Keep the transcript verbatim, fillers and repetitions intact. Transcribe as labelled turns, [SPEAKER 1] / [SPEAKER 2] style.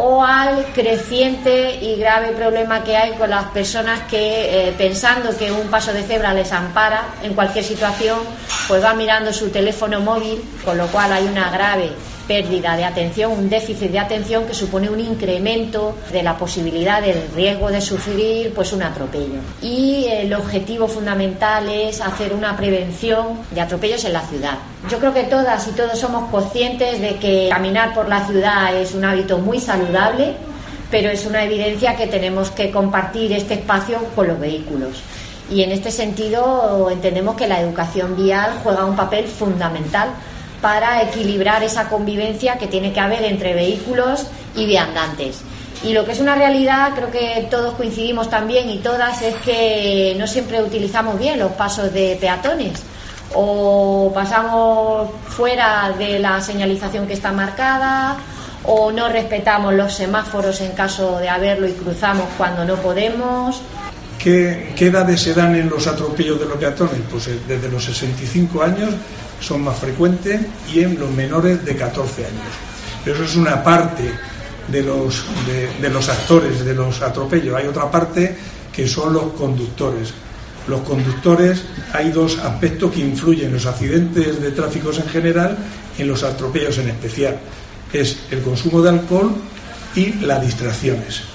[SPEAKER 1] o al creciente y grave problema que hay con las personas que, eh, pensando que un paso de cebra les ampara en cualquier situación, pues va mirando su teléfono móvil, con lo cual hay una grave pérdida de atención, un déficit de atención que supone un incremento de la posibilidad del riesgo de sufrir pues un atropello. Y el objetivo fundamental es hacer una prevención de atropellos en la ciudad. Yo creo que todas y todos somos conscientes de que caminar por la ciudad es un hábito muy saludable, pero es una evidencia que tenemos que compartir este espacio con los vehículos. Y en este sentido entendemos que la educación vial juega un papel fundamental para equilibrar esa convivencia que tiene que haber entre vehículos y viandantes. Y lo que es una realidad, creo que todos coincidimos también y todas, es que no siempre utilizamos bien los pasos de peatones o pasamos fuera de la señalización que está marcada o no respetamos los semáforos en caso de haberlo y cruzamos cuando no podemos.
[SPEAKER 2] ¿Qué, qué edades se dan en los atropellos de los peatones? Pues desde los sesenta y cinco años son más frecuentes y en los menores de catorce años. Pero eso es una parte de los, de, de los actores de los atropellos. Hay otra parte que son los conductores. Los conductores, hay dos aspectos que influyen en los accidentes de tráfico en general y en los atropellos en especial. Es el consumo de alcohol y las distracciones.